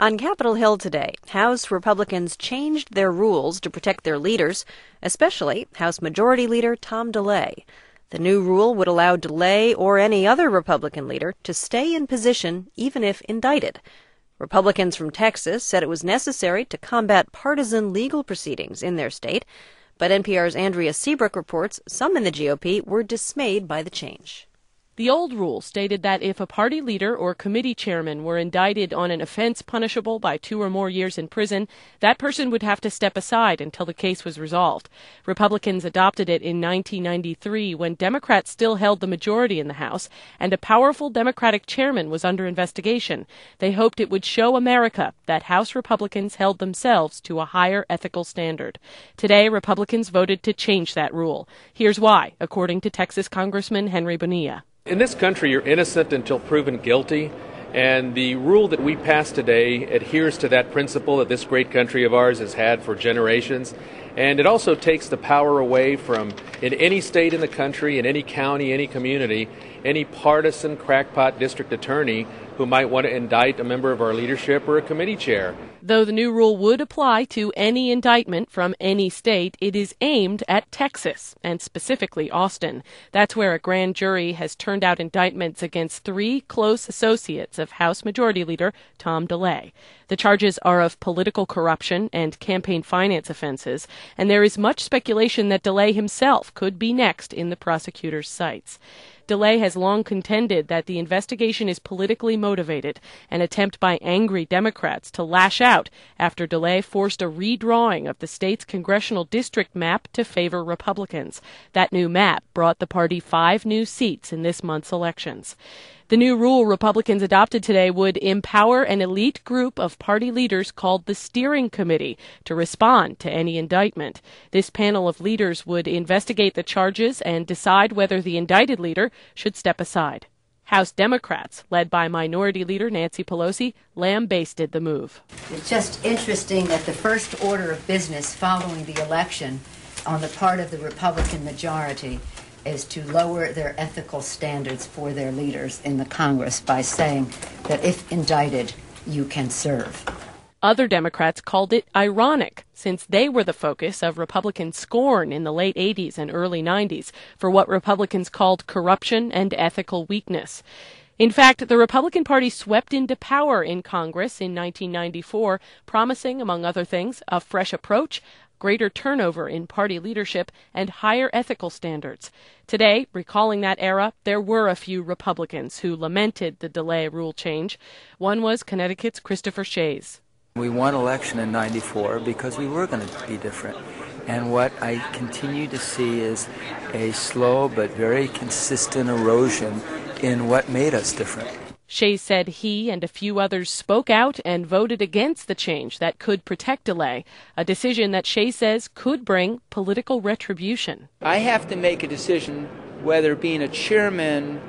On Capitol Hill today, House Republicans changed their rules to protect their leaders, especially House Majority Leader Tom DeLay. The new rule would allow DeLay or any other Republican leader to stay in position even if indicted. Republicans from Texas said it was necessary to combat partisan legal proceedings in their state, but NPR's Andrea Seabrook reports some in the GOP were dismayed by the change. The old rule stated that if a party leader or committee chairman were indicted on an offense punishable by 2 or more years in prison, that person would have to step aside until the case was resolved. Republicans adopted it in 1993 when Democrats still held the majority in the House and a powerful Democratic chairman was under investigation. They hoped it would show America that House Republicans held themselves to a higher ethical standard. Today, Republicans voted to change that rule. Here's why, according to Texas Congressman Henry Bonilla. In this country, you're innocent until proven guilty, and the rule that we passed today adheres to that principle that this great country of ours has had for generations. And it also takes the power away from, in any state in the country, in any county, any community, any partisan crackpot district attorney who might want to indict a member of our leadership or a committee chair. Though the new rule would apply to any indictment from any state, it is aimed at Texas, and specifically Austin. That's where a grand jury has turned out indictments against 3 close associates of House Majority Leader Tom DeLay. The charges are of political corruption and campaign finance offenses, and there is much speculation that DeLay himself could be next in the prosecutor's sights. DeLay has long contended that the investigation is politically motivated, an attempt by angry Democrats to lash out after DeLay forced a redrawing of the state's congressional district map to favor Republicans. That new map brought the party 5 new seats in this month's elections. The new rule Republicans adopted today would empower an elite group of party leaders called the Steering Committee to respond to any indictment. This panel of leaders would investigate the charges and decide whether the indicted leader should step aside. House Democrats, led by Minority Leader Nancy Pelosi, lambasted the move. It's just interesting that the first order of business following the election on the part of the Republican majority is to lower their ethical standards for their leaders in the Congress by saying that if indicted, you can serve. Other Democrats called it ironic, since they were the focus of Republican scorn in the late 80s and early 90s for what Republicans called corruption and ethical weakness. In fact, the Republican Party swept into power in Congress in 1994, promising, among other things, a fresh approach, greater turnover in party leadership, and higher ethical standards. Today, recalling that era, there were a few Republicans who lamented the DeLay rule change. One was Connecticut's Christopher Shays. We won election in '94 because we were going to be different. And what I continue to see is a slow but very consistent erosion in what made us different. Shays said he and a few others spoke out and voted against the change that could protect DeLay, a decision that Shays says could bring political retribution. I have to make a decision whether being a chairman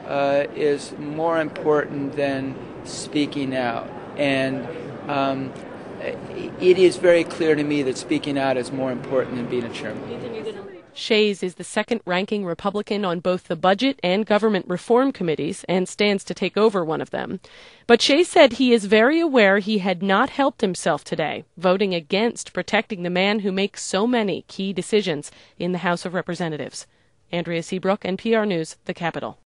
is more important than speaking out. And it is very clear to me that speaking out is more important than being a chairman. Shays is the second-ranking Republican on both the Budget and Government Reform Committees and stands to take over one of them. But Shays said he is very aware he had not helped himself today, voting against protecting the man who makes so many key decisions in the House of Representatives. Andrea Seabrook, NPR News, The Capitol.